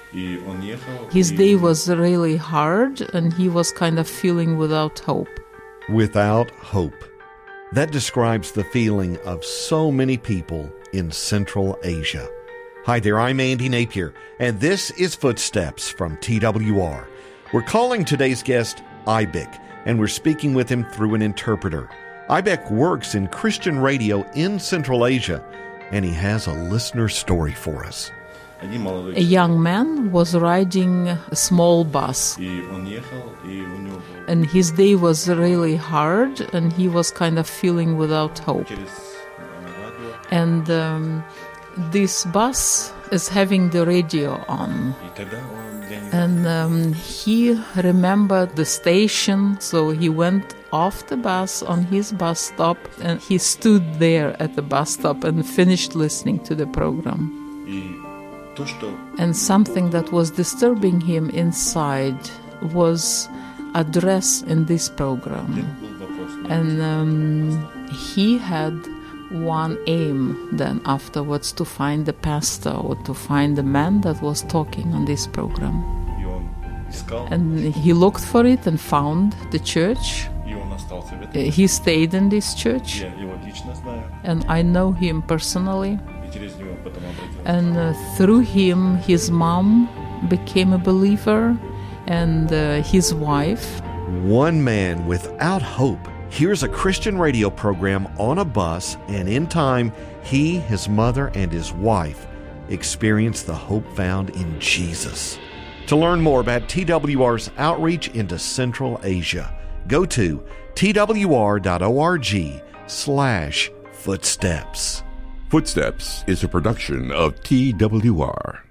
His day was really hard, and he was kind of feeling without hope. Without hope. That describes the feeling of so many people in Central Asia. Hi there, I'm Andy Napier, and this is Footsteps from TWR. We're calling today's guest Ibek, and we're speaking with him through an interpreter. Ibek works in Christian radio in Central Asia, and he has a listener story for us. A young man was riding a small bus, and his day was really hard, and he was kind of feeling without hope. And this bus is having the radio on. And he remembered the station, so he went off the bus on his bus stop, and he stood there at the bus stop and finished listening to the program. And something that was disturbing him inside was addressed in this program. And he had one aim then afterwards, to find the pastor or to find the man that was talking on this program. And he looked for it and found the church. He stayed in this church, and I know him personally. And through him, his mom became a believer, and his wife. One man without hope hears a Christian radio program on a bus, and in time, he, his mother, and his wife experience the hope found in Jesus. To learn more about TWR's outreach into Central Asia, go to twr.org/footsteps. Footsteps is a production of TWR.